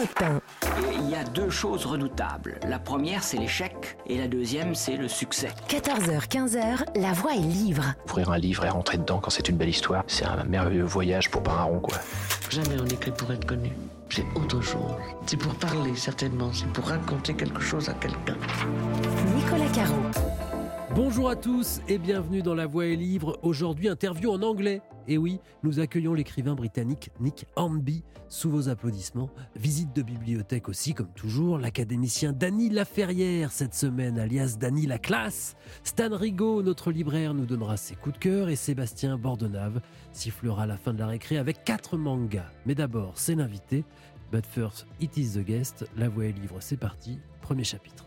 Europe 1. Et il y a deux choses redoutables. La première, c'est l'échec, et la deuxième, c'est le succès. 14h, 15h, La Voix est livre. Ouvrir un livre et rentrer dedans quand c'est une belle histoire, c'est un merveilleux voyage pour pas un rond, quoi. Jamais on écrit pour être connu. C'est autre chose. C'est pour parler, certainement. C'est pour raconter quelque chose à quelqu'un. Nicolas Caro. Bonjour à tous et bienvenue dans La Voix est livre. Aujourd'hui, interview en anglais. Et oui, nous accueillons l'écrivain britannique Nick Hornby. Sous vos applaudissements, visite de bibliothèque aussi, comme toujours, l'académicien Dany Laferrière cette semaine, alias Dany la classe. Stan Rigaud, notre libraire, nous donnera ses coups de cœur et Sébastien Bordenave sifflera la fin de la récré avec 4 mangas. Mais d'abord, c'est l'invité. But first, it is the guest. La Voix est livre, c'est parti. Premier chapitre.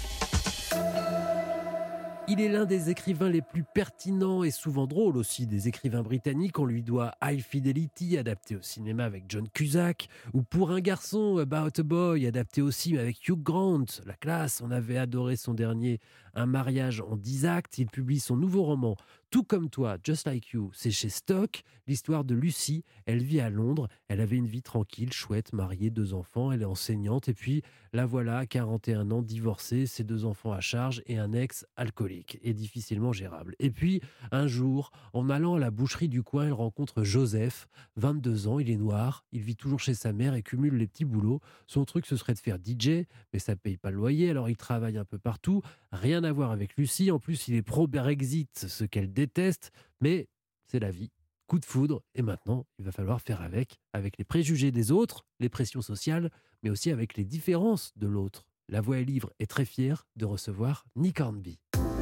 Il est l'un des écrivains les plus pertinents et souvent drôles aussi des écrivains britanniques. On lui doit High Fidelity, adapté au cinéma avec John Cusack, ou Pour un garçon, About a Boy, adapté aussi mais avec Hugh Grant. La classe, on avait adoré son dernier Un mariage en 10 actes. Il publie son nouveau roman Tout comme toi, Just Like You, c'est chez Stock. L'histoire de Lucie, elle vit à Londres. Elle avait une vie tranquille, chouette, mariée, 2 enfants. Elle est enseignante et puis la voilà, 41 ans, divorcée, ses 2 enfants à charge et un ex alcoolique et difficilement gérable. Et puis, un jour, en allant à la boucherie du coin, elle rencontre Joseph, 22 ans, il est noir, il vit toujours chez sa mère et cumule les petits boulots. Son truc, ce serait de faire DJ, mais ça paye pas le loyer, alors il travaille un peu partout. Rien à voir avec Lucie, en plus il est pro-Brexit, ce qu'elle déteste, mais c'est la vie. Coup de foudre, et maintenant, il va falloir faire avec les préjugés des autres, les pressions sociales, mais aussi avec les différences de l'autre. La Voix est livre est très fière de recevoir Nick Hornby.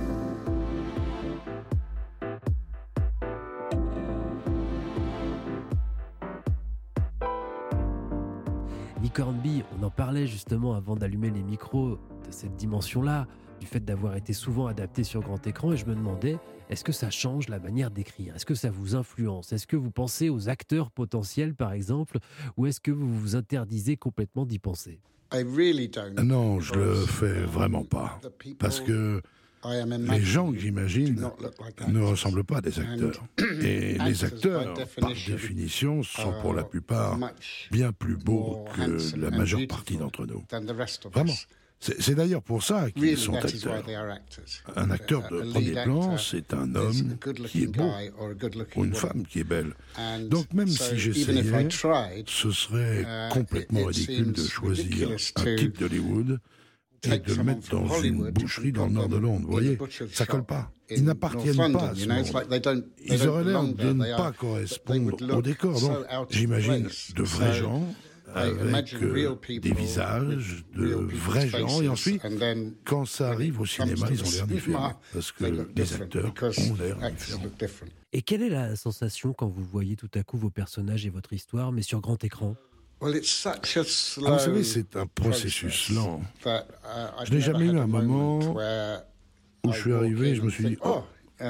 Nick Hornby, on en parlait justement avant d'allumer les micros de cette dimension-là, du fait d'avoir été souvent adapté sur grand écran, et je me demandais, est-ce que ça change la manière d'écrire ? Est-ce que ça vous influence ? Est-ce que vous pensez aux acteurs potentiels, par exemple, ou est-ce que vous vous interdisez complètement d'y penser ? Non, je le fais vraiment pas, parce que les gens que j'imagine ne ressemblent pas à des acteurs. Et les acteurs, par définition, sont pour la plupart bien plus beaux que la majeure partie d'entre nous. Vraiment. C'est d'ailleurs pour ça qu'ils sont acteurs. Un acteur de premier plan, c'est un homme qui est beau, ou une femme qui est belle. Donc même si j'essayais, ce serait complètement ridicule de choisir un type d'Hollywood et de le mettre dans une boucherie dans le nord de Londres. Vous voyez, ça colle pas. Ils n'appartiennent pas à ce monde. Ils auraient l'air de ne pas correspondre au décor. Donc j'imagine de vrais gens avec des visages de vrais gens, et ensuite, quand ça arrive au cinéma, ils ont l'air différents, parce que les acteurs ont l'air différents. Et quelle est la sensation quand vous voyez tout à coup vos personnages et votre histoire, mais sur grand écran ? Vous savez, c'est un processus lent. Je n'ai jamais eu un moment où je suis arrivé et je me suis dit « Oh,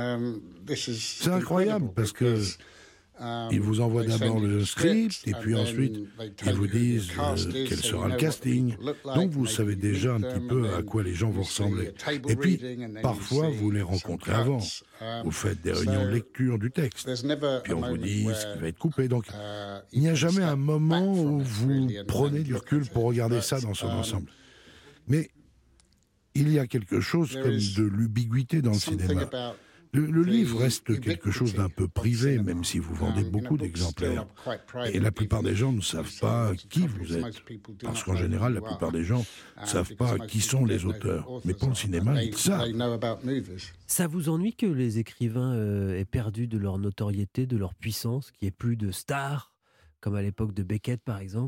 c'est incroyable !» parce que ils vous envoient d'abord le script et puis ensuite ils vous disent quel sera le casting. Donc vous savez déjà un petit peu à quoi les gens vont ressembler. Et puis parfois vous les rencontrez avant. Vous faites des réunions de lecture du texte. Puis on vous dit ce qui va être coupé. Donc il n'y a jamais un moment où vous prenez du recul pour regarder ça dans son ensemble. Mais il y a quelque chose comme de l'ubiguïté dans le cinéma. Le livre reste quelque chose d'un peu privé, même si vous vendez beaucoup d'exemplaires. Et la plupart des gens ne savent pas qui vous êtes. Parce qu'en général, la plupart des gens ne savent pas qui sont les auteurs. Mais pour le cinéma, ils savent. Ça vous ennuie que les écrivains aient perdu de leur notoriété, de leur puissance, qu'il n'y ait plus de stars, comme à l'époque de Beckett, par exemple ?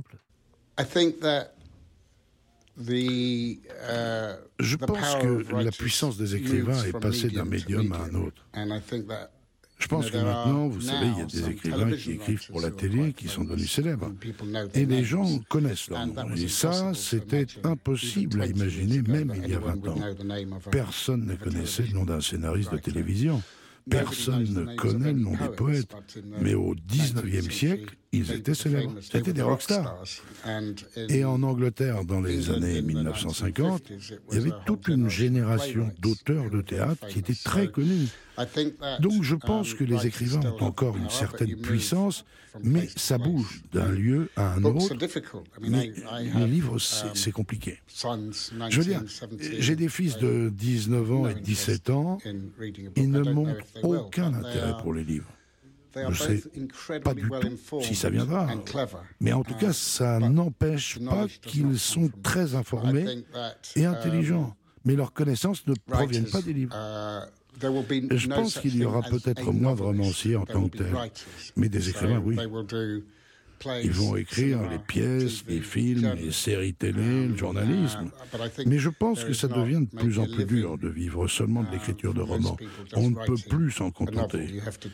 Je pense que la puissance des écrivains est passée d'un médium à un autre. Je pense que maintenant, vous savez, il y a des écrivains qui écrivent pour la télé, qui sont devenus célèbres. Et les gens connaissent leur nom. Et ça, c'était impossible à imaginer, même il y a 20 ans. Personne ne connaissait le nom d'un scénariste de télévision. Personne ne connaît le nom des poètes. Mais au 19e siècle, ils étaient célèbres, c'était des rockstars. Et en Angleterre, dans les années 1950, il y avait toute une génération d'auteurs de théâtre qui étaient très connus. Donc je pense que les écrivains ont encore une certaine puissance, mais ça bouge d'un lieu à un autre. Mais les livres, c'est compliqué. Je veux dire, j'ai des fils de 19 ans et 17 ans, ils ne montrent aucun intérêt pour les livres. Je ne sais pas du tout si ça viendra, mais en tout cas, ça n'empêche pas qu'ils sont très informés et intelligents. Mais leurs connaissances ne proviennent pas des livres. Je pense qu'il y aura peut-être moins de romanciers en tant que tels, mais des écrivains, oui. Ils vont écrire les pièces, les films, les séries télé, le journalisme. Mais je pense que ça devient de plus en plus dur de vivre seulement de l'écriture de romans. On ne peut plus s'en contenter.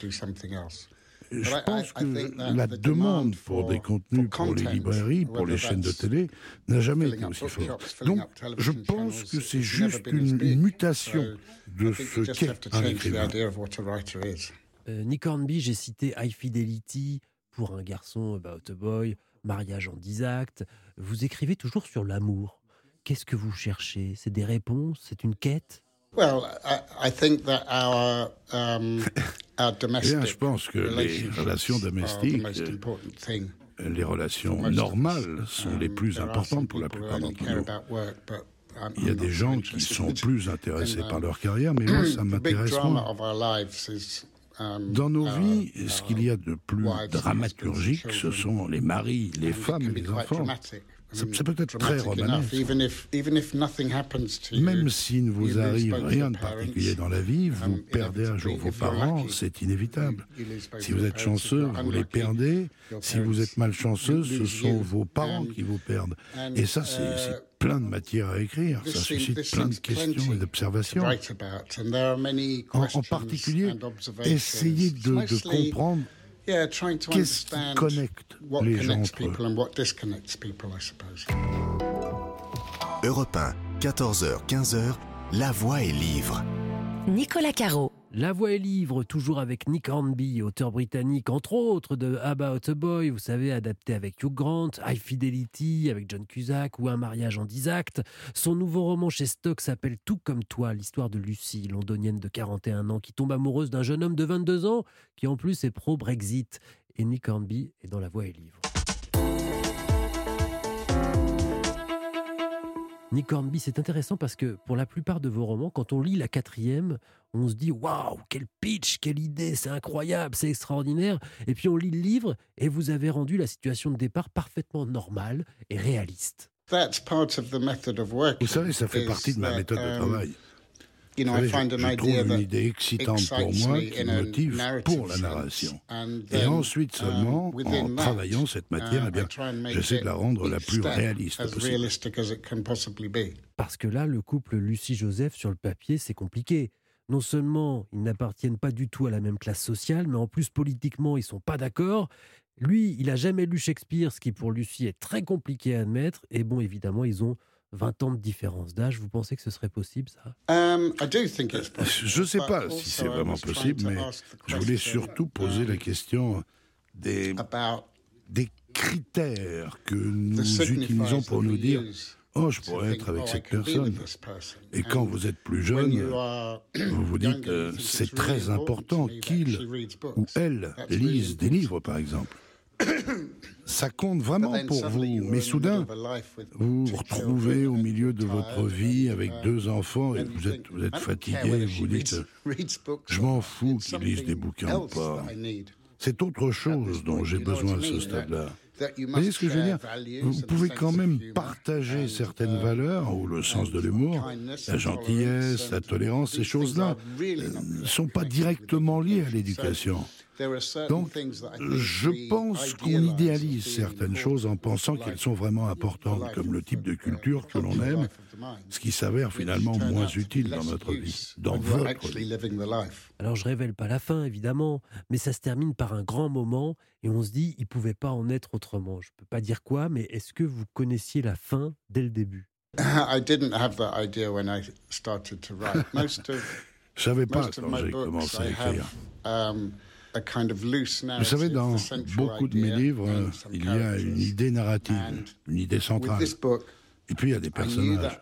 Je pense que la demande pour des contenus pour les librairies, pour les chaînes de télé, n'a jamais été aussi forte. Donc, je pense que c'est juste une mutation de ce qu'est un écrivain. Nick Hornby, j'ai cité High Fidelity, Pour un garçon, About a Boy, Mariage en 10 actes. Vous écrivez toujours sur l'amour. Qu'est-ce que vous cherchez? C'est des réponses? C'est une quête? Je pense que les relations domestiques, les relations normales sont les plus importantes pour la plupart d'entre nous. Il y a des gens qui sont plus intéressés par leur carrière, mais moi, ça m'intéresse moins. Dans nos vies, ce qu'il y a de plus dramaturgique, ce sont les maris, les femmes et les enfants. C'est peut-être très romanesque. Même s'il ne vous arrive rien de particulier dans la vie, vous perdez un jour vos parents, c'est inévitable. Si vous êtes chanceux, vous les perdez. Si vous êtes malchanceux, ce sont vos parents qui vous perdent. Et ça, c'est plein de matière à écrire. Ça suscite plein de questions et d'observations. En particulier, essayez de comprendre qu'est-ce qui connecte les gens entre eux. Europe 1, 14h, 15h, La Voix est livre. Nicolas Caro. La Voix est livre, toujours avec Nick Hornby, auteur britannique, entre autres de About a Boy, vous savez, adapté avec Hugh Grant, High Fidelity avec John Cusack ou Un mariage en 10 actes. Son nouveau roman chez Stock s'appelle Tout comme toi, l'histoire de Lucie, londonienne de 41 ans, qui tombe amoureuse d'un jeune homme de 22 ans, qui en plus est pro-Brexit. Et Nick Hornby est dans La Voix est livre. Nick Hornby, c'est intéressant parce que pour la plupart de vos romans, quand on lit la 4e, on se dit « Waouh, quel pitch, quelle idée, c'est incroyable, c'est extraordinaire !» Et puis on lit le livre et vous avez rendu la situation de départ parfaitement normale et réaliste. Vous savez, ça fait partie de ma méthode de travail. Je trouve une idée excitante pour moi qui me motive pour la narration. Et ensuite seulement, en travaillant cette matière, j'essaie de la rendre la plus réaliste possible. Parce que là, le couple Lucie-Joseph, sur le papier, c'est compliqué. Non seulement ils n'appartiennent pas du tout à la même classe sociale, mais en plus politiquement, ils ne sont pas d'accord. Lui, il n'a jamais lu Shakespeare, ce qui pour Lucie est très compliqué à admettre. Et bon, évidemment, ils ont 20 ans de différence d'âge. Vous pensez que ce serait possible, ça? Je ne sais pas si c'est vraiment possible, mais je voulais surtout poser la question des critères que nous utilisons pour nous dire « Oh, je pourrais être avec cette personne ». Et quand vous êtes plus jeune, vous vous dites « C'est très important qu'il ou elle lise des livres, par exemple ». Ça compte vraiment pour vous, mais soudain, vous vous retrouvez au milieu de votre vie avec 2 enfants et vous êtes fatigué, vous dites « Je m'en fous qu'ils lisent des bouquins ou pas. C'est autre chose dont j'ai besoin à ce stade-là. » Vous voyez ce que je veux dire? Vous pouvez quand même partager certaines valeurs, ou le sens de l'humour, la gentillesse, la tolérance, ces choses-là ne sont pas directement liées à l'éducation. Donc, je pense qu'on idéalise certaines choses en pensant qu'elles sont vraiment importantes, comme le type de culture que l'on aime, ce qui s'avère finalement moins utile dans notre vie, dans votre vie. Alors, je révèle pas la fin, évidemment, mais ça se termine par un grand moment et on se dit, il pouvait pas en être autrement. Je peux pas dire quoi, mais est-ce que vous connaissiez la fin dès le début? Je savais pas quand j'ai commencé à écrire. Vous savez, dans beaucoup de mes livres, il y a une idée narrative, une idée centrale. Et puis il y a des personnages.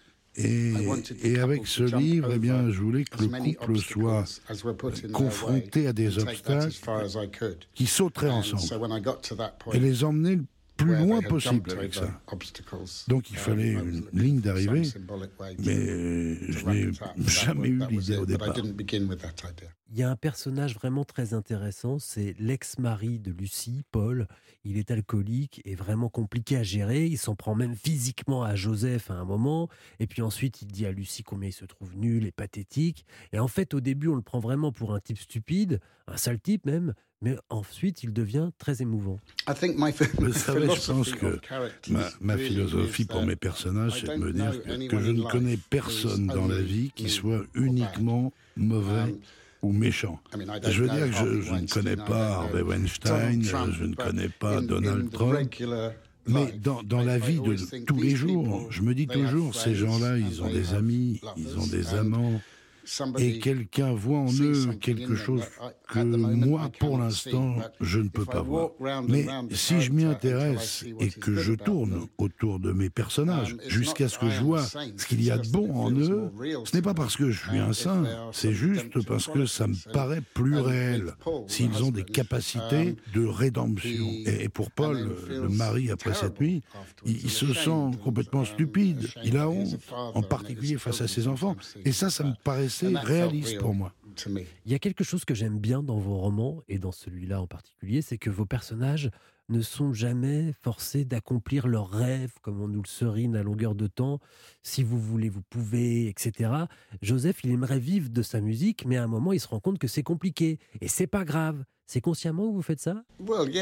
Et avec ce livre, eh bien, je voulais que le couple soit confronté à des obstacles qui sauteraient ensemble et les emmener le plus loin possible avec ça. Donc il fallait une ligne d'arrivée, mais je n'ai jamais eu l'idée au départ. Il y a un personnage vraiment très intéressant, c'est l'ex-mari de Lucie, Paul. Il est alcoolique et vraiment compliqué à gérer. Il s'en prend même physiquement à Joseph à un moment. Et puis ensuite, il dit à Lucie combien il se trouve nul et pathétique. Et en fait, au début, on le prend vraiment pour un type stupide, un sale type même. Mais ensuite, il devient très émouvant. Vous savez, je pense que ma philosophie pour mes personnages, c'est de me dire que je ne connais personne dans la vie qui soit uniquement mauvais ou méchant. Je veux dire que je ne connais pas Harvey Weinstein, je ne connais pas Donald Trump, mais dans la vie de tous les jours, je me dis toujours, ces gens-là, ils ont des amis, ils ont des amants, et quelqu'un voit en eux quelque chose que moi, pour l'instant, je ne peux pas voir. Mais si je m'y intéresse et que je tourne autour de mes personnages jusqu'à ce que je vois ce qu'il y a de bon en eux, ce n'est pas parce que je suis un saint, c'est juste parce que ça me paraît plus réel, s'ils ont des capacités de rédemption. Et pour Paul, le mari après cette nuit, il se sent complètement stupide, il a honte, en particulier face à ses enfants. Et ça me paraissait réaliste pour moi. Il y a quelque chose que j'aime bien dans vos romans, et dans celui-là en particulier, c'est que vos personnages ne sont jamais forcés d'accomplir leurs rêves, comme on nous le serine à longueur de temps. Si vous voulez, vous pouvez, etc. Joseph, il aimerait vivre de sa musique, mais à un moment, il se rend compte que c'est compliqué. Et c'est pas grave. C'est consciemment que vous faites ça ? Oui,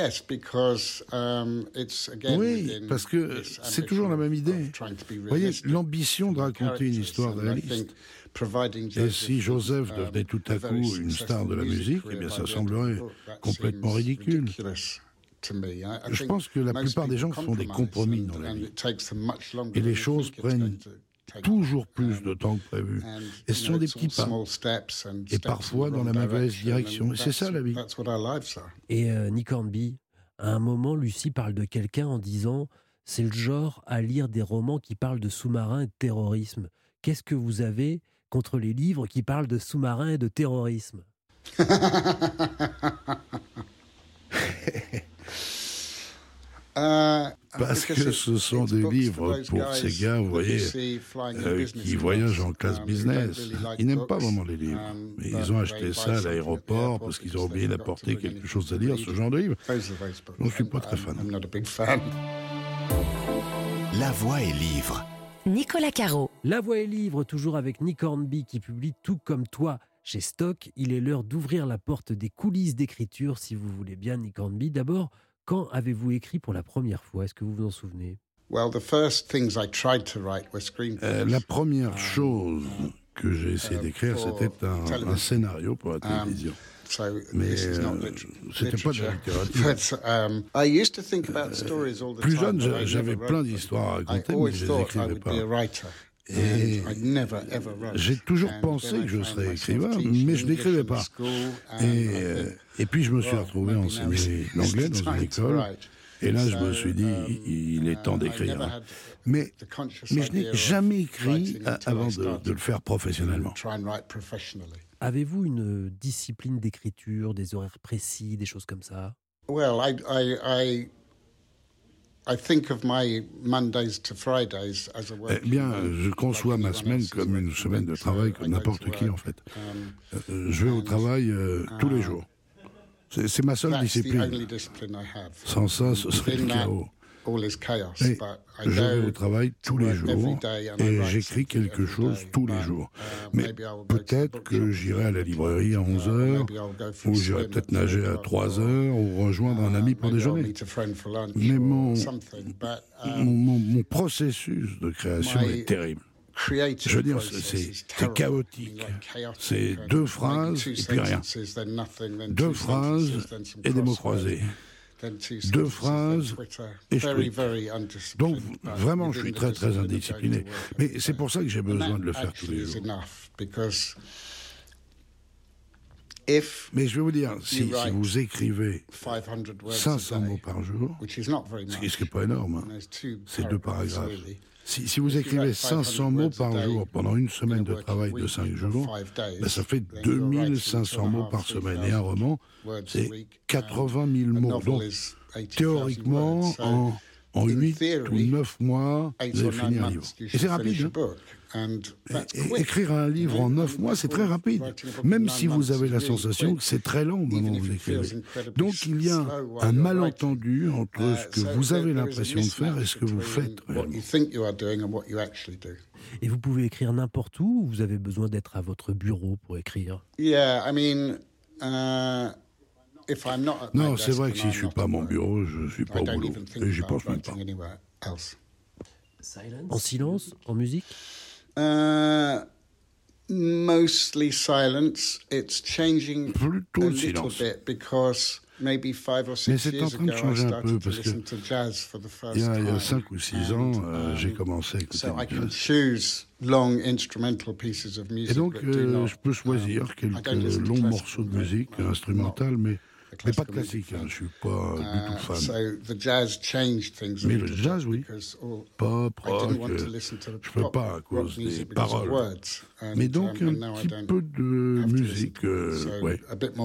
parce que c'est toujours la même idée. Vous voyez, l'ambition de raconter une histoire réaliste. Et si Joseph devenait tout à coup une star de la musique, eh bien ça semblerait complètement ridicule. Je pense que la plupart des gens font des compromis dans la vie. Et les choses prennent toujours plus de temps que prévu. Et ce sont des petits pas. Et parfois dans la mauvaise direction. Et c'est ça la vie. Et Nick Hornby, à un moment, Lucie parle de quelqu'un en disant « c'est le genre à lire des romans qui parlent de sous-marins et de terrorisme ». Qu'est-ce que vous avez contre les livres qui parlent de sous-marins et de terrorisme ? Parce que ce sont des livres pour ces gars, vous voyez, qui voyagent en classe business. Ils n'aiment pas vraiment les livres. Mais ils ont acheté ça à l'aéroport parce qu'ils ont oublié d'apporter quelque chose à lire, ce genre de livre. Donc je ne suis pas très fan. La Voix est livre. Nicolas Caro. La Voix est livre, toujours avec Nick Hornby qui publie Tout comme toi chez Stock. Il est l'heure d'ouvrir la porte des coulisses d'écriture, si vous voulez bien, Nick Hornby. D'abord, quand avez-vous écrit pour la première fois ? Est-ce que vous vous en souvenez ? La première chose que j'ai essayé d'écrire, c'était un scénario pour la télévision. Mais c'était pas de la littérature. Plus jeune, j'avais plein d'histoires à raconter, mais je les écrivais pas. Et j'ai toujours pensé que je serais écrivain, mais je n'écrivais pas. Et puis je me suis retrouvé à enseigner l'anglais dans une école. Et là, je me suis dit, il est temps d'écrire. Mais je n'ai jamais écrit avant de le faire professionnellement. Avez-vous une discipline d'écriture, des horaires précis, des choses comme ça ? Eh bien, je conçois ma semaine comme une semaine de travail, comme n'importe qui, en fait. Je vais au travail tous les jours. C'est ma seule discipline. Sans ça, ce serait le chaos. Et je vais au travail tous les jours et j'écris quelque chose tous les jours. Mais peut-être que j'irai à la librairie à 11h, ou j'irai peut-être nager à 3h, ou rejoindre un ami pour déjeuner. Mais mon processus de création est terrible. Je veux dire, c'est chaotique. C'est 2 phrases et puis rien. 2 phrases et des mots croisés. 2 phrases et je tweet. Donc vraiment, je suis très très indiscipliné. Mais c'est pour ça que j'ai besoin de le faire tous les jours. Mais je vais vous dire, si vous écrivez 500 mots par jour, ce qui n'est pas énorme, hein, c'est 2 paragraphes. Si vous écrivez 500 mots par jour pendant une semaine de travail de 5 jours, ça fait 2500 mots par semaine. Et un roman, c'est 80 000 mots. Donc, théoriquement, en 8 ou 9 mois, vous avez fini un livre. Et c'est rapide. Hein. Écrire un livre en 9 mois, c'est très rapide. Même si vous avez la sensation que c'est très long au moment où vous écrivez. Donc il y a un malentendu entre ce que vous avez l'impression de faire et ce que vous faites réellement. Et vous pouvez écrire n'importe où ou vous avez besoin d'être à votre bureau pour écrire? Non, c'est vrai que si je ne suis pas à mon bureau, je ne suis pas au boulot. Et j'y pense même pas. En silence? En musique? Plutôt le silence. Mais c'est en train de changer un peu parce que il y a 5 ou 6 ans, j'ai commencé à écouter du jazz. Et donc, je peux choisir quelques longs morceaux de musique instrumentale, mais pas de classique. Hein. Je suis pas du tout fan. Mais le jazz, oui. Pop, rock, je peux pas à cause des paroles. Mais donc, un petit peu de musique, ouais.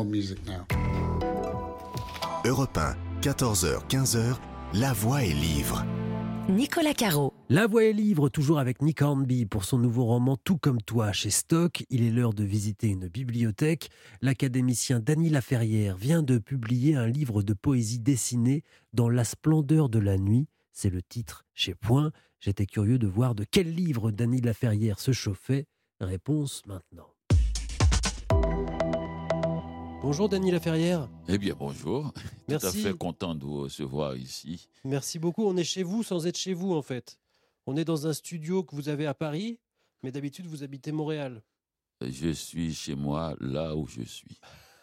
Europe 1, 14h, 15h, La Voix est livre. Nicolas Caro. La Voix est livre, toujours avec Nick Hornby pour son nouveau roman Tout comme toi chez Stock. Il est l'heure de visiter une bibliothèque. L'académicien Dany Laferrière vient de publier un livre de poésie dessinée dans la splendeur de la nuit. C'est le titre chez Point. J'étais curieux de voir de quel livre Dany Laferrière se chauffait. Réponse maintenant. Bonjour Dany Laferrière. Eh bien bonjour, Merci. Tout à fait content de vous recevoir ici. Merci beaucoup, on est chez vous sans être chez vous en fait. On est dans un studio que vous avez à Paris, mais d'habitude vous habitez Montréal. Je suis chez moi là où je suis.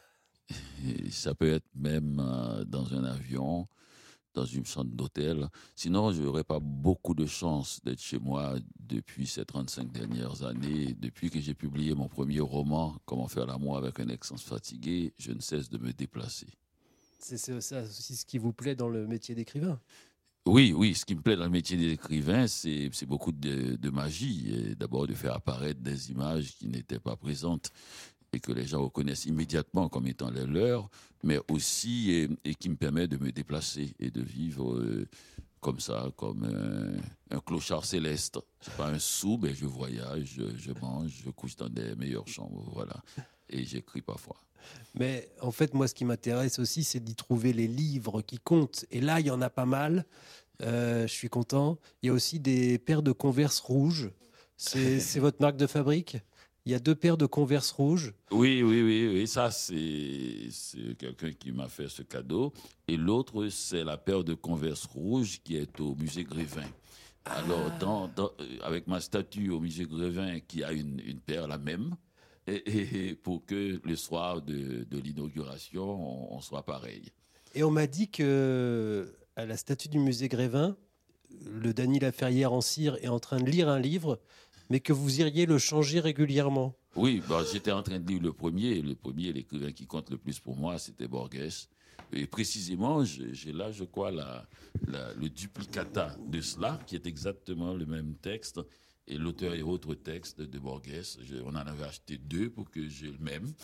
Et ça peut être même dans un avion, dans une chambre d'hôtel. Sinon, je n'aurais pas beaucoup de chance d'être chez moi depuis ces 35 dernières années. Depuis que j'ai publié mon premier roman, Comment faire l'amour avec un ex fatigué, je ne cesse de me déplacer. C'est ça aussi ce qui vous plaît dans le métier d'écrivain? Oui, ce qui me plaît dans le métier d'écrivain, c'est beaucoup de magie. Et d'abord, de faire apparaître des images qui n'étaient pas présentes et que les gens reconnaissent immédiatement comme étant les leurs, mais aussi et qui me permet de me déplacer et de vivre comme ça, comme un clochard céleste. Je n'ai pas un sou, mais je voyage, je mange, je couche dans des meilleures chambres, voilà. Et j'écris parfois. Mais en fait, moi, ce qui m'intéresse aussi, c'est d'y trouver les livres qui comptent. Et là, il y en a pas mal. Je suis content. Il y a aussi des paires de Converse rouges. C'est votre marque de fabrique? Il y a 2 paires de Converse rouges. Oui. Ça, c'est quelqu'un qui m'a fait ce cadeau. Et l'autre, c'est la paire de Converse rouges qui est au musée Grévin. Alors, avec ma statue au musée Grévin, qui a une paire, la même, et pour que le soir de l'inauguration, on soit pareil. Et on m'a dit qu'à la statue du musée Grévin, le Dany Laferrière en cire est en train de lire un livre, mais que vous iriez le changer régulièrement. Oui, j'étais en train de lire le premier. L'écrivain qui compte le plus pour moi, c'était Borges. Et précisément, j'ai là, je crois, le duplicata de cela, qui est exactement le même texte. Et l'auteur et autres textes de Borges, on en avait acheté 2 pour que j'ai le même.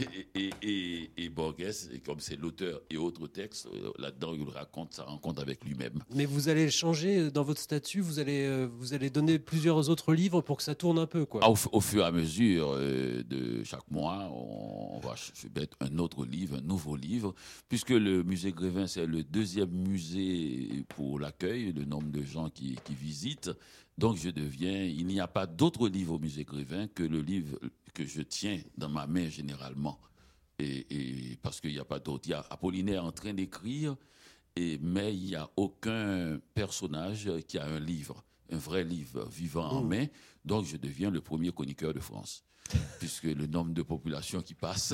Et Borges, comme c'est l'auteur et autres textes, là-dedans, il raconte sa rencontre avec lui-même. Mais vous allez changer dans votre statut, vous allez donner plusieurs autres livres pour que ça tourne un peu, quoi. Au fur et à mesure de chaque mois, on va mettre un autre livre, un nouveau livre, puisque le musée Grévin, c'est le 2e musée pour l'accueil, le nombre de gens qui visitent. Donc, il n'y a pas d'autre livre au musée Grévin que le livre que je tiens dans ma main généralement. Et parce qu'il n'y a pas d'autre. Il y a Apollinaire en train d'écrire, mais il n'y a aucun personnage qui a un livre, un vrai livre vivant en main. Donc, je deviens le premier chroniqueur de France, puisque le nombre de population qui passe.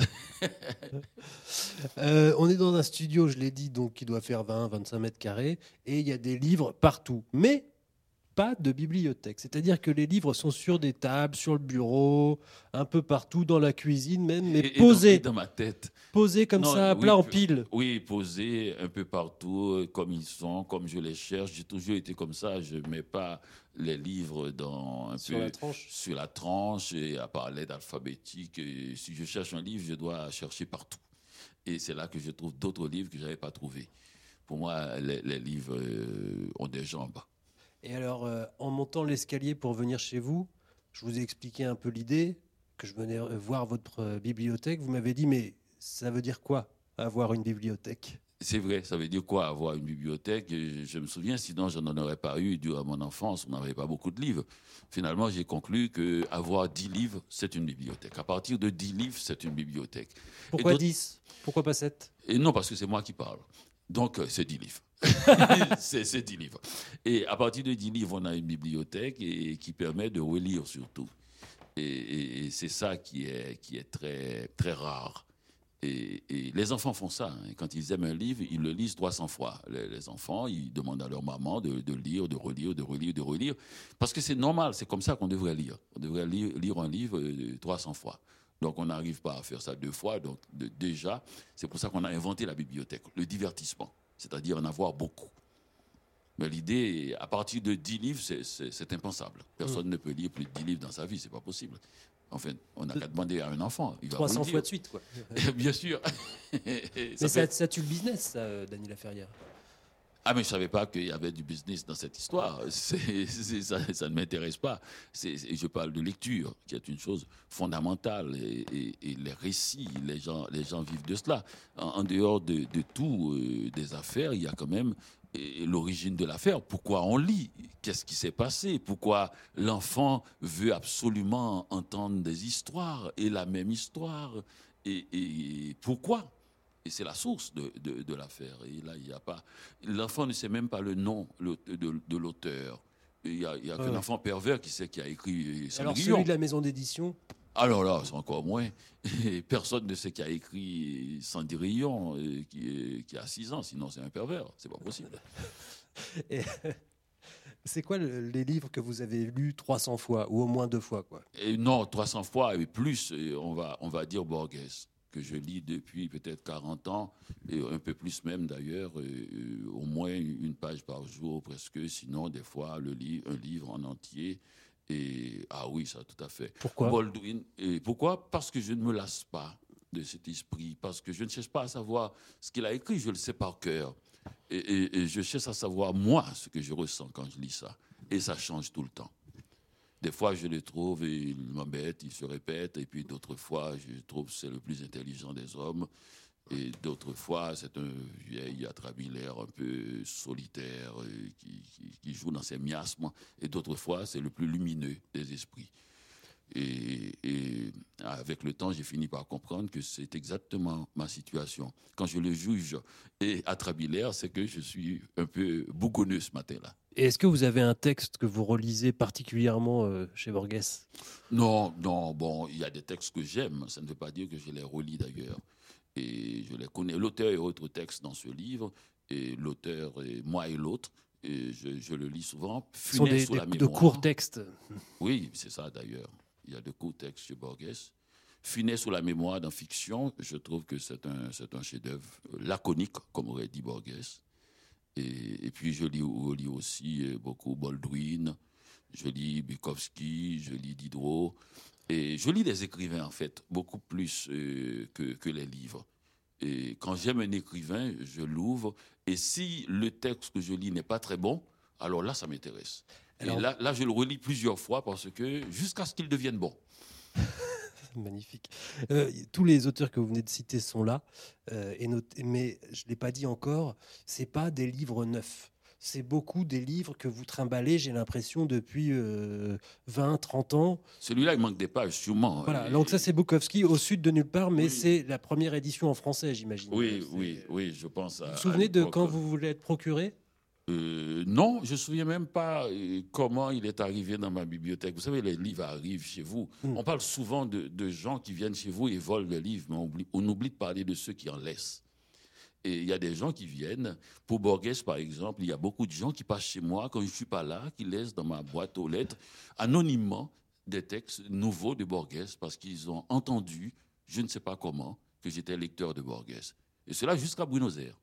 On est dans un studio, je l'ai dit, donc qui doit faire 20-25 mètres carrés, et il y a des livres partout. Mais pas de bibliothèque. C'est-à-dire que les livres sont sur des tables, sur le bureau, un peu partout, dans la cuisine même, mais posés. Dans ma tête. Posés comme ça, à plat en pile. Oui, posés un peu partout, comme ils sont, comme je les cherche. J'ai toujours été comme ça. Je ne mets pas les livres sur la tranche et par l'aide alphabétique. Et si je cherche un livre, je dois chercher partout. Et c'est là que je trouve d'autres livres que je n'avais pas trouvés. Pour moi, les livres ont des jambes. Et alors, en montant l'escalier pour venir chez vous, je vous ai expliqué un peu l'idée, que je venais voir votre bibliothèque. Vous m'avez dit, mais ça veut dire quoi, avoir une bibliothèque ? C'est vrai, ça veut dire quoi, avoir une bibliothèque ? Je me souviens, sinon je n'en aurais pas eu durant mon enfance, on n'avait pas beaucoup de livres. Finalement, j'ai conclu qu'avoir 10 livres, c'est une bibliothèque. À partir de 10 livres, c'est une bibliothèque. Pourquoi 10 ? Pourquoi pas 7 ? Et non, parce que c'est moi qui parle. Donc, c'est 10 livres. c'est 10 livres. Et à partir de 10 livres, on a une bibliothèque qui permet de relire surtout. Et c'est ça qui est très, très rare. Et les enfants font ça. Hein. Quand ils aiment un livre, ils le lisent 300 fois. Les enfants, ils demandent à leur maman de lire, de relire, de relire, de relire. Parce que c'est normal, c'est comme ça qu'on devrait lire. On devrait lire un livre 300 fois. Donc, on n'arrive pas à faire ça 2 fois. Donc, déjà, c'est pour ça qu'on a inventé la bibliothèque, le divertissement, c'est-à-dire en avoir beaucoup. Mais l'idée, à partir de 10 livres, c'est impensable. Personne ne peut lire plus de 10 livres dans sa vie, c'est pas possible. Enfin, on n'a qu'à demander à un enfant. Il va 300 fois de suite, quoi. Bien sûr. Mais ça tue le business, ça, Dany Laferrière. Ah, mais je ne savais pas qu'il y avait du business dans cette histoire. Ça ne m'intéresse pas. Je parle de lecture, qui est une chose fondamentale. Et les récits, les gens vivent de cela. En dehors de tout, des affaires, il y a quand même l'origine de l'affaire. Pourquoi on lit ? Qu'est-ce qui s'est passé ? Pourquoi l'enfant veut absolument entendre des histoires et la même histoire ? Et pourquoi ? Et c'est la source de l'affaire. Et là, il n'y a pas... L'enfant ne sait même pas le nom de l'auteur. Il n'y a qu'un enfant pervers qui sait qui a écrit Cendrillon. Alors, celui de la maison d'édition ? Alors là, c'est encore moins. Personne ne sait qui a écrit Cendrillon, qui a 6 ans. Sinon, c'est un pervers. C'est pas possible. Et c'est quoi les livres que vous avez lus 300 fois, ou au moins 2 fois, quoi ? Non, 300 fois et plus. On va dire Borges, que je lis depuis peut-être 40 ans, et un peu plus même d'ailleurs, au moins une page par jour presque, sinon des fois un livre en entier. Et, ah oui, ça tout à fait. Pourquoi ? Baldwin. Et pourquoi ? Parce que je ne me lasse pas de cet esprit, parce que je ne cherche pas à savoir ce qu'il a écrit, je le sais par cœur. Et je cherche à savoir, moi, ce que je ressens quand je lis ça. Et ça change tout le temps. Des fois, je le trouve et il m'embête, il se répète. Et puis d'autres fois, je trouve que c'est le plus intelligent des hommes. Et d'autres fois, c'est un vieil atrabilaire un peu solitaire qui joue dans ses miasmes. Et d'autres fois, c'est le plus lumineux des esprits. Et avec le temps, j'ai fini par comprendre que c'est exactement ma situation. Quand je le juge et atrabilaire, c'est que je suis un peu bougonneux ce matin-là. Et est-ce que vous avez un texte que vous relisez particulièrement chez Borges ? Non, bon, il y a des textes que j'aime, ça ne veut pas dire que je les relis d'ailleurs. Et je les connais. L'auteur et autres textes dans ce livre, et l'auteur, moi et l'autre, et je le lis souvent. Ce sont de courts textes. Oui, c'est ça d'ailleurs. Il y a de courts textes chez Borges. Finet sous la mémoire dans fiction, je trouve que c'est un chef-d'œuvre laconique, comme aurait dit Borges. Et puis je lis aussi beaucoup Baldwin, je lis Bukowski, je lis Diderot, et je lis des écrivains en fait, beaucoup plus que les livres. Et quand j'aime un écrivain, je l'ouvre, et si le texte que je lis n'est pas très bon, alors là ça m'intéresse. Alors... Et là je le relis plusieurs fois parce que jusqu'à ce qu'il devienne bon. Magnifique. Tous les auteurs que vous venez de citer sont là, mais je ne l'ai pas dit encore, ce n'est pas des livres neufs. C'est beaucoup des livres que vous trimballez, j'ai l'impression, depuis 20, 30 ans. Celui-là, il manque des pages, sûrement. Voilà, donc ça, c'est Bukowski, Au sud de nulle part, mais oui. C'est la première édition en français, j'imagine. Oui, je pense à... Vous vous souvenez de quand vous voulez être procuré ? Non, je ne me souviens même pas comment il est arrivé dans ma bibliothèque. Vous savez, les livres arrivent chez vous. On parle souvent de gens qui viennent chez vous et volent les livres, mais on oublie de parler de ceux qui en laissent. Et il y a des gens qui viennent. Pour Borges, par exemple, il y a beaucoup de gens qui passent chez moi quand je ne suis pas là, qui laissent dans ma boîte aux lettres, anonymement, des textes nouveaux de Borges parce qu'ils ont entendu, je ne sais pas comment, que j'étais lecteur de Borges. Et cela jusqu'à Buenos Aires.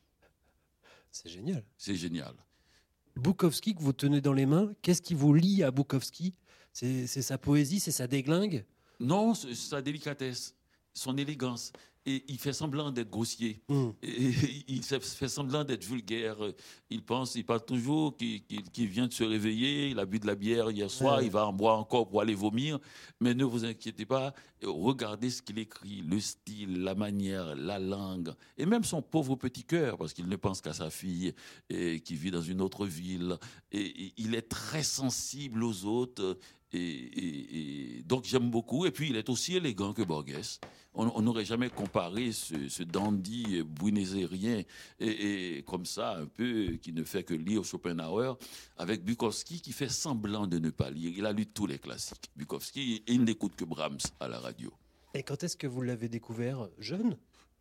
C'est génial. C'est génial. Bukowski que vous tenez dans les mains, qu'est-ce qui vous lie à Bukowski ? C'est sa poésie, c'est sa déglingue ? Non, c'est sa délicatesse, son élégance. Et il fait semblant d'être grossier. Et il fait semblant d'être vulgaire. Il parle toujours qu'il vient de se réveiller, il a bu de la bière hier soir, il va en boire encore pour aller vomir. Mais ne vous inquiétez pas, regardez ce qu'il écrit, le style, la manière, la langue, et même son pauvre petit cœur, parce qu'il ne pense qu'à sa fille qui vit dans une autre ville. Et il est très sensible aux autres. Et donc j'aime beaucoup. Et puis il est aussi élégant que Borges. On n'aurait jamais comparé ce dandy buénosairien et comme ça, un peu, qui ne fait que lire Schopenhauer, avec Bukowski qui fait semblant de ne pas lire. Il a lu tous les classiques. Bukowski, il n'écoute que Brahms à la radio. Et quand est-ce que vous l'avez découvert ? Jeune ?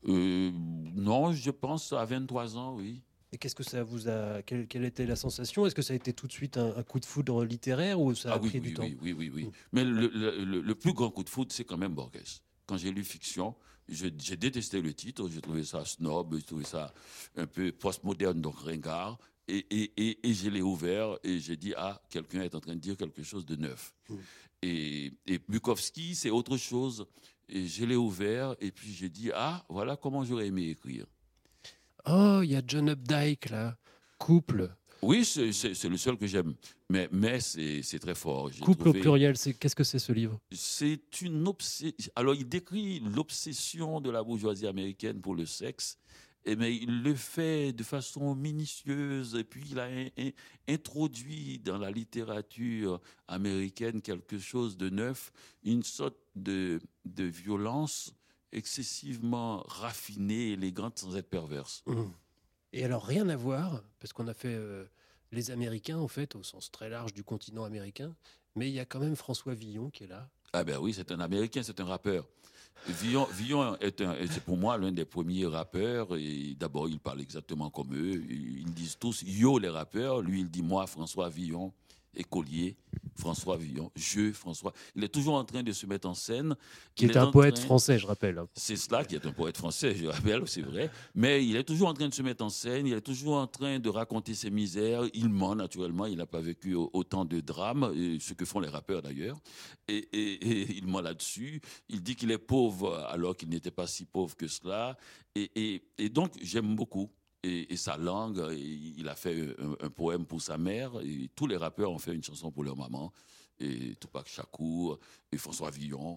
Non, je pense à 23 ans, oui. Et qu'est-ce que ça vous a... Quelle était la sensation ? Est-ce que ça a été tout de suite un coup de foudre littéraire ou ça a pris du temps ? Oui. Mais le plus grand coup de foudre, c'est quand même Borges. Quand j'ai lu Fiction, j'ai détesté le titre, j'ai trouvé ça snob, j'ai trouvé ça un peu postmoderne, donc ringard. Et je l'ai ouvert et j'ai dit, quelqu'un est en train de dire quelque chose de neuf. Et Bukowski, c'est autre chose. Et je l'ai ouvert et puis j'ai dit, voilà comment j'aurais aimé écrire. Oh, il y a John Updike, là. Couple. Oui, c'est le seul que j'aime. Mais c'est très fort. Couple au pluriel, qu'est-ce que c'est ce livre ? C'est une obsession. Alors, il décrit l'obsession de la bourgeoisie américaine pour le sexe, mais il le fait de façon minutieuse. Et puis, il a introduit dans la littérature américaine quelque chose de neuf, une sorte de violence excessivement raffinée, élégante, sans être perverse. Et alors, rien à voir, parce qu'on a fait les Américains, en fait, au sens très large du continent américain, mais il y a quand même François Villon qui est là. Ah ben oui, c'est un Américain, c'est un rappeur. Villon c'est pour moi l'un des premiers rappeurs. Et d'abord, il parle exactement comme eux. Ils disent tous « yo » les rappeurs. Lui, il dit « moi, François Villon, écolier, François Villon, François ». Il est toujours en train de se mettre en scène. Qui est un poète français, je rappelle. C'est cela, qui est un poète français, je rappelle, c'est vrai. Mais il est toujours en train de se mettre en scène, il est toujours en train de raconter ses misères. Il ment, naturellement, il n'a pas vécu autant de drames, ce que font les rappeurs d'ailleurs. Et il ment là-dessus. Il dit qu'il est pauvre alors qu'il n'était pas si pauvre que cela. Et donc, j'aime beaucoup. Et sa langue, il a fait un poème pour sa mère, et tous les rappeurs ont fait une chanson pour leur maman, et Tupac Shakur, et François Villon,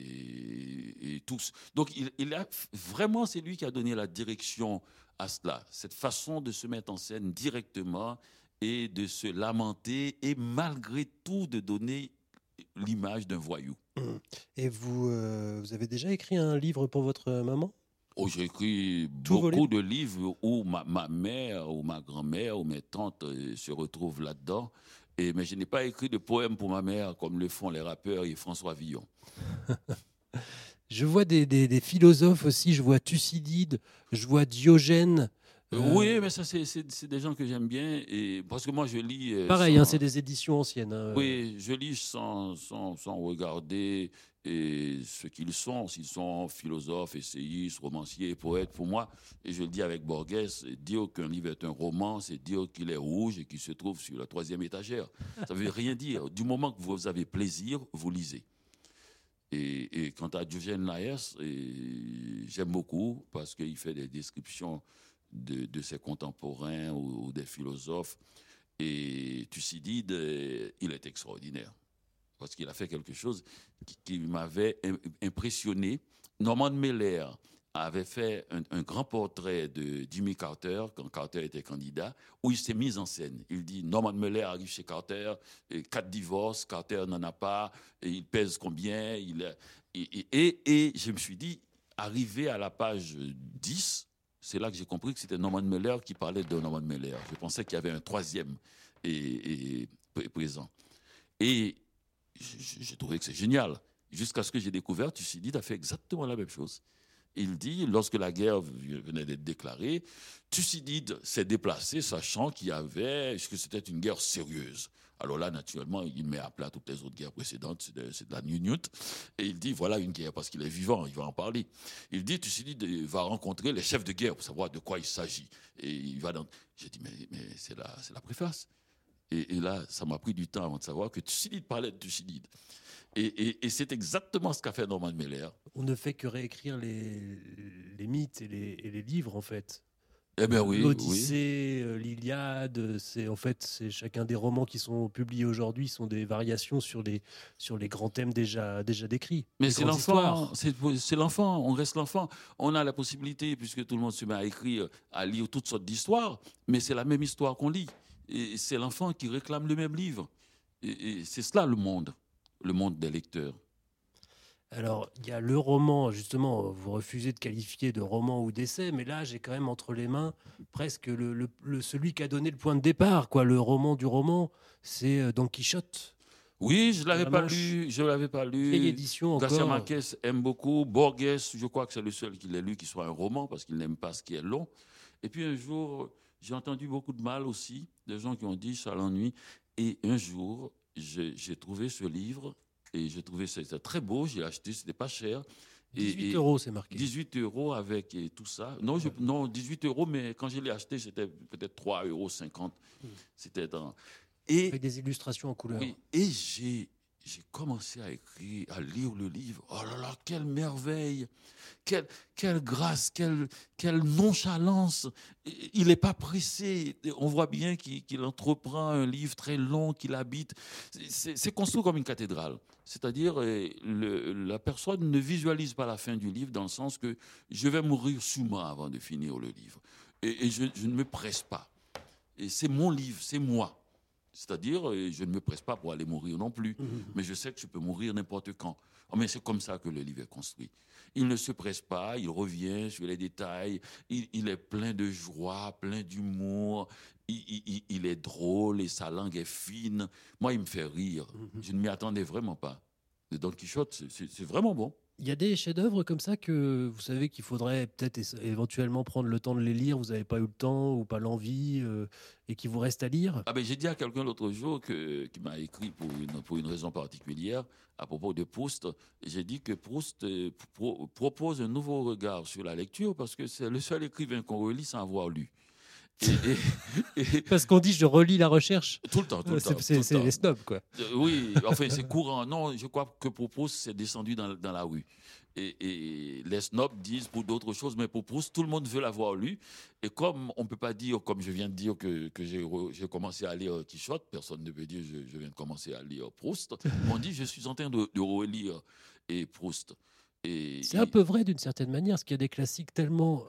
et tous. Donc c'est lui qui a donné la direction à cela, cette façon de se mettre en scène directement, et de se lamenter, et malgré tout de donner l'image d'un voyou. Et vous avez déjà écrit un livre pour votre maman ? J'ai écrit beaucoup de livres où ma mère ou ma grand-mère ou mes tantes se retrouvent là-dedans. Mais je n'ai pas écrit de poèmes pour ma mère comme le font les rappeurs et François Villon. Je vois des philosophes aussi. Je vois Thucydide, je vois Diogène. Oui, mais ça, c'est des gens que j'aime bien. Et parce que moi, je lis... Pareil, c'est des éditions anciennes. Oui, je lis sans regarder ce qu'ils sont. S'ils sont philosophes, essayistes, romanciers, poètes, pour moi, et je le dis avec Borges, dire qu'un livre est un roman, c'est dire qu'il est rouge et qu'il se trouve sur la 3e étagère. Ça ne veut rien dire. Du moment que vous avez plaisir, vous lisez. Et quant à Diogène Laërce, j'aime beaucoup parce qu'il fait des descriptions de ses contemporains ou des philosophes. Et Thucydide, il est extraordinaire parce qu'il a fait quelque chose qui m'avait impressionné. Norman Mailer avait fait un grand portrait de Jimmy Carter quand Carter était candidat, où il s'est mis en scène. Il dit Norman Mailer arrive chez Carter, 4 divorces, Carter n'en a pas, et il pèse combien et je me suis dit, arrivé à la page 10, c'est là que j'ai compris que c'était Norman Mailer qui parlait de Norman Mailer. Je pensais qu'il y avait un 3e présent. Et j'ai trouvé que c'est génial. Jusqu'à ce que j'ai découvert, Thucydide a fait exactement la même chose. Il dit, lorsque la guerre venait d'être déclarée, Thucydide s'est déplacé, sachant que c'était une guerre sérieuse. Alors là, naturellement, il met à plat toutes les autres guerres précédentes, c'est de la gnouignoute. Et il dit, voilà une guerre, parce qu'il est vivant, il va en parler. Il dit, Thucydide va rencontrer les chefs de guerre pour savoir de quoi il s'agit. Et il va dans... J'ai dit, mais c'est la préface. Et là, ça m'a pris du temps avant de savoir que Thucydide parlait de Thucydide. Et c'est exactement ce qu'a fait Norman Mailer. On ne fait que réécrire les mythes et les livres, en fait. Eh bien oui, L'Odyssée, l'Iliade, c'est chacun des romans qui sont publiés aujourd'hui sont des variations sur les grands thèmes déjà décrits. Mais c'est l'enfant, c'est l'enfant, on reste l'enfant. On a la possibilité, puisque tout le monde se met à écrire, à lire toutes sortes d'histoires, mais c'est la même histoire qu'on lit. Et c'est l'enfant qui réclame le même livre. Et c'est cela le monde des lecteurs. Alors, il y a le roman, justement, vous refusez de qualifier de roman ou d'essai, mais là, j'ai quand même entre les mains presque celui qui a donné le point de départ, quoi. Le roman du roman, c'est Don Quichotte. Oui, je l'avais pas lu. Vieille édition encore. Garcia Marquez aime beaucoup. Borges, je crois que c'est le seul qui l'ait lu qui soit un roman, parce qu'il n'aime pas ce qui est long. Et puis un jour, j'ai entendu beaucoup de mal aussi, des gens qui ont dit ça l'ennuie. Et un jour, j'ai trouvé ce livre. Et j'ai trouvé ça très beau, j'ai acheté, c'était pas cher. 18 € c'est marqué. 18 € avec tout ça. Non, 18 €, mais quand je l'ai acheté, c'était peut-être 3,50 €. C'était dans... Avec des illustrations en couleur. Oui, et j'ai commencé à écrire, à lire le livre. Oh là là, quelle merveille! Quelle grâce, quelle nonchalance. Il n'est pas pressé. On voit bien qu'il entreprend un livre très long, qu'il habite. C'est construit comme une cathédrale. C'est-à-dire, la personne ne visualise pas la fin du livre dans le sens que je vais mourir sûrement avant de finir le livre. Et je ne me presse pas. Et c'est mon livre, c'est moi. C'est-à-dire, je ne me presse pas pour aller mourir non plus. Mais je sais que je peux mourir n'importe quand. Mais c'est comme ça que le livre est construit. Il ne se presse pas, il revient sur les détails, il est plein de joie, plein d'humour, il est drôle et sa langue est fine. Moi, il me fait rire. Je ne m'y attendais vraiment pas. Et Don Quichotte, c'est vraiment bon. Il y a des chefs-d'œuvre comme ça que vous savez qu'il faudrait peut-être éventuellement prendre le temps de les lire, vous n'avez pas eu le temps ou pas l'envie et qui vous reste à lire. J'ai dit à quelqu'un l'autre jour qui m'a écrit pour une raison particulière à propos de Proust. J'ai dit que Proust propose un nouveau regard sur la lecture parce que c'est le seul écrivain qu'on relit sans avoir lu. Parce qu'on dit je relis la recherche. Tout le temps. C'est les snobs, quoi. Oui, enfin c'est courant. Non, je crois que pour Proust, c'est descendu dans la rue. Et les snobs disent pour d'autres choses, mais pour Proust, tout le monde veut l'avoir lu. Et comme on ne peut pas dire, comme je viens de dire, que j'ai commencé à lire Quichotte, personne ne peut dire je viens de commencer à lire Proust. On dit je suis en train de relire Proust. C'est un peu vrai d'une certaine manière, parce qu'il y a des classiques tellement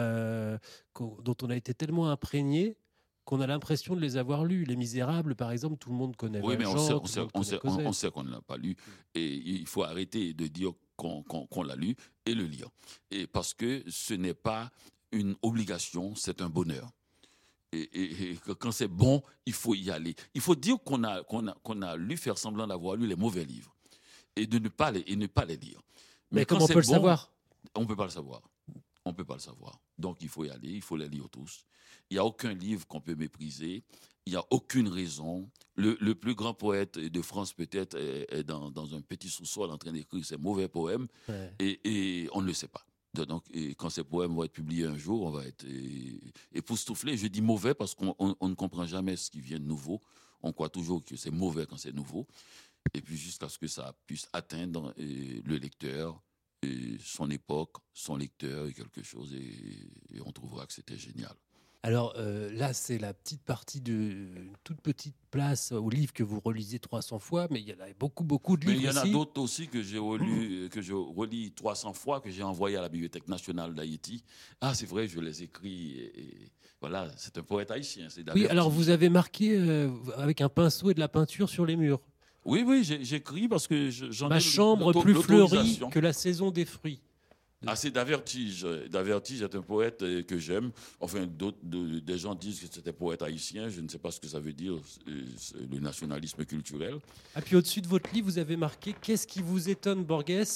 dont on a été tellement imprégné qu'on a l'impression de les avoir lus. Les Misérables, par exemple, tout le monde connaît. Oui, mais on sait qu'on ne l'a pas lu. Et il faut arrêter de dire qu'on l'a lu et le lire. Et parce que ce n'est pas une obligation, c'est un bonheur. Et quand c'est bon, il faut y aller. Il faut dire qu'on a lu, faire semblant d'avoir lu les mauvais livres et de ne pas les lire. Mais comment on peut le savoir ? On ne peut pas le savoir. On ne peut pas le savoir. Donc, il faut y aller, il faut les lire tous. Il n'y a aucun livre qu'on peut mépriser. Il n'y a aucune raison. Le plus grand poète de France, peut-être, est dans un petit sous-sol en train d'écrire ses mauvais poèmes. Ouais. Et on ne le sait pas. Donc, quand ces poèmes vont être publiés un jour, on va être époustouflé. Je dis mauvais parce qu'on ne comprend jamais ce qui vient de nouveau. On croit toujours que c'est mauvais quand c'est nouveau. Et puis jusqu'à ce que ça puisse atteindre le lecteur, son époque, son lecteur et quelque chose, et on trouvera que c'était génial. Alors là, c'est la petite partie d'une toute petite place au livre que vous relisez 300 fois, mais il y en a beaucoup de livres. Mais il y en a d'autres aussi que j'ai que je relis 300 fois, que j'ai envoyé à la Bibliothèque nationale d'Haïti. Ah, c'est vrai, je les écris. Et voilà, c'est un poète haïtien. Oui, alors vous avez marqué avec un pinceau et de la peinture sur les murs. Oui, j'écris parce que j'en ai... Ma chambre plus fleurie que la saison des fruits. Ah, c'est Davertige. Davertige est un poète que j'aime. Enfin, des gens disent que c'était poète haïtien. Je ne sais pas ce que ça veut dire, le nationalisme culturel. Ah, puis au-dessus de votre livre, vous avez marqué « Qu'est-ce qui vous étonne, Borges ?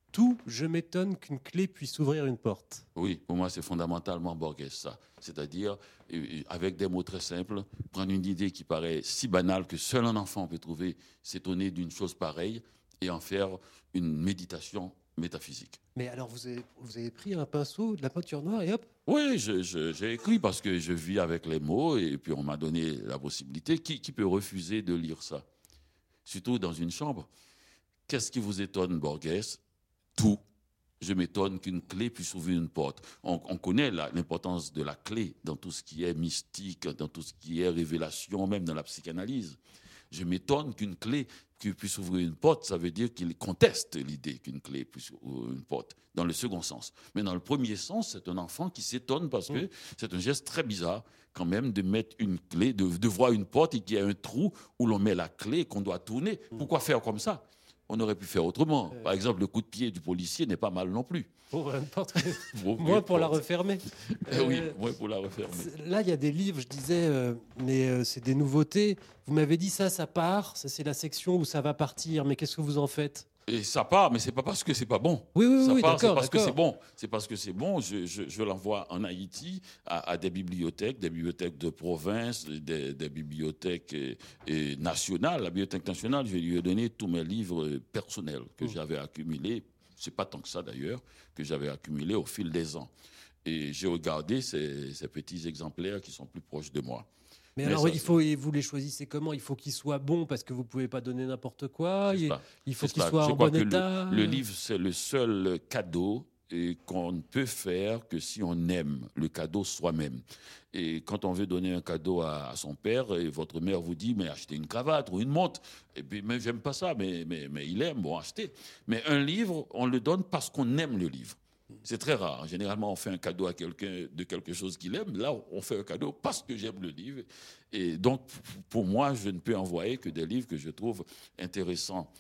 Tout, je m'étonne qu'une clé puisse ouvrir une porte. Oui, pour moi, c'est fondamentalement Borges, ça. C'est-à-dire, avec des mots très simples, prendre une idée qui paraît si banale que seul un enfant peut trouver, s'étonner d'une chose pareille et en faire une méditation métaphysique. Mais alors, vous avez pris un pinceau, de la peinture noire et hop. Oui, j'ai écrit parce que je vis avec les mots et puis on m'a donné la possibilité. Qui peut refuser de lire ça? Surtout dans une chambre. Qu'est-ce qui vous étonne, Borges? Tout. Je m'étonne qu'une clé puisse ouvrir une porte. On connaît l'importance de la clé dans tout ce qui est mystique, dans tout ce qui est révélation, même dans la psychanalyse. Je m'étonne qu'une clé qui puisse ouvrir une porte, ça veut dire qu'il conteste l'idée qu'une clé puisse ouvrir une porte, dans le second sens. Mais dans le premier sens, c'est un enfant qui s'étonne parce que c'est un geste très bizarre quand même de mettre une clé, de voir une porte et qu'il y a un trou où l'on met la clé qu'on doit tourner. Pourquoi faire comme ça? On aurait pu faire autrement. Par exemple, le coup de pied du policier n'est pas mal non plus. Pour une porte, moins pour la refermer. Oui, moins pour la refermer. Là, il y a des livres, je disais, mais c'est des nouveautés. Vous m'avez dit ça part. Ça, c'est la section où ça va partir. Mais qu'est-ce que vous en faites? Et ça part, mais c'est pas parce que c'est pas bon. Oui, ça part, d'accord. C'est parce que c'est bon. C'est parce que c'est bon. Je l'envoie en Haïti à des bibliothèques de province, des bibliothèques nationales. La bibliothèque nationale, je lui ai donné tous mes livres personnels que j'avais accumulés. C'est pas tant que ça d'ailleurs, que j'avais accumulés au fil des ans. Et j'ai regardé ces petits exemplaires qui sont plus proches de moi. Mais alors, vous les choisissez comment? Il faut qu'ils soient bons parce que vous ne pouvez pas donner n'importe quoi. Il faut qu'ils soient en bon état. Le livre, c'est le seul cadeau qu'on ne peut faire que si on aime le cadeau soi-même. Et quand on veut donner un cadeau à son père, et votre mère vous dit, mais achetez une cravate ou une montre. Et puis, mais j'aime pas ça, mais il aime, bon, achetez. Mais un livre, on le donne parce qu'on aime le livre. C'est très rare. Généralement, on fait un cadeau à quelqu'un de quelque chose qu'il aime. Là, on fait un cadeau parce que j'aime le livre. Et donc, pour moi, je ne peux envoyer que des livres que je trouve intéressants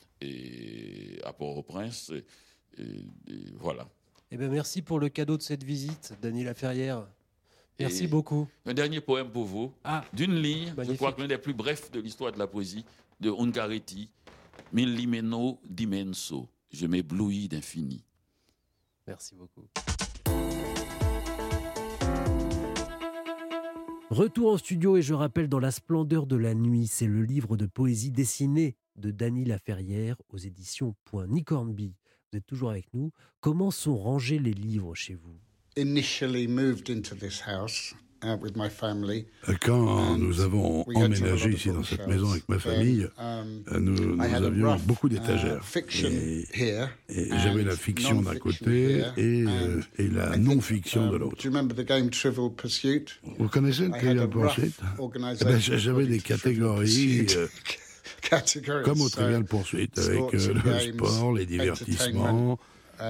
et à Port-au-Prince. Et voilà. Eh bien, merci pour le cadeau de cette visite, Dany Laferrière. Merci beaucoup. Un dernier poème pour vous, d'une ligne, magnifique. Je crois que l'un des plus brefs de l'histoire de la poésie, de Ungaretti. Millimeno d'immenso, je m'éblouis d'infini. Merci beaucoup. Retour en studio et je rappelle Dans la splendeur de la nuit, c'est le livre de poésie dessinée de Dany Laferrière aux éditions Nick Hornby. Vous êtes toujours avec nous. Comment sont rangés les livres chez vous? Quand nous avons emménagé ici dans cette maison avec ma famille, nous avions beaucoup d'étagères. Et j'avais la fiction d'un côté et la non-fiction de l'autre. Vous connaissez le Trivial Pursuit? J'avais des catégories comme au Trivial Pursuit, avec le sport, les divertissements,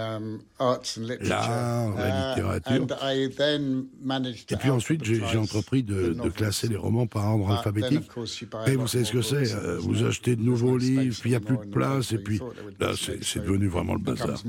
l'art, la littérature. Et puis ensuite, j'ai entrepris de classer les romans par ordre alphabétique. Et vous savez ce que c'est? Vous achetez de nouveaux livres, puis il n'y a plus de place, et puis là, c'est devenu vraiment le bazar.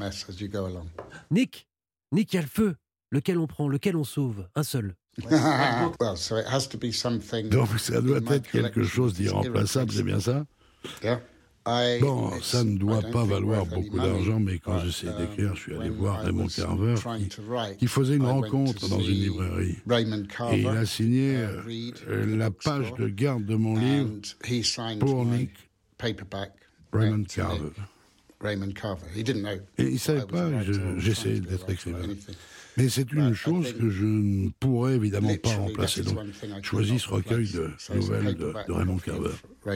Nick, il y a le feu. Lequel on prend? Lequel on sauve? Un seul. Donc ça doit être quelque chose d'irremplaçable, c'est bien ça? Bon, ça ne doit pas valoir beaucoup d'argent, mais quand j'essayais d'écrire, je suis allé voir Raymond Carver qui faisait une rencontre dans une librairie. Et il a signé la page de garde de mon livre pour Nick, Raymond Carver. Et il ne savait pas que j'essayais d'être écrivain. Mais c'est une chose que je ne pourrais évidemment pas remplacer. Donc, je choisis ce recueil de nouvelles de Raymond Carver.